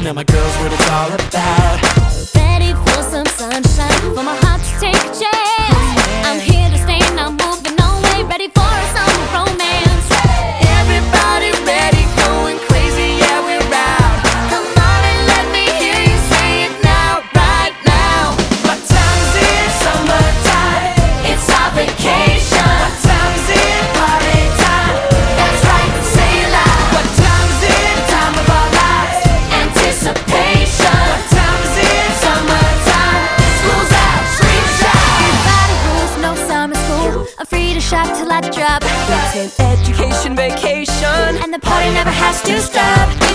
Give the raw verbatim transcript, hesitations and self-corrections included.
and my girl's what it's all about. Ready for some sunshine, for my heart to take a chance. I'm here to stay, not moving no way. Ready for a summer romance. Everybody's ready, going crazy, yeah, we're out. Come on and let me hear you say it now, right now. What time is it? Summertime. It's our vacation. What time is it? Party time. That's right, say it loud. What time is it? Time of our lives. Anticipation. What time is it? Summertime. School's out, scream shout. Everybody rules, no summer school. I'm free to shop till I drop. It's an education vacation. And the party never has to stop.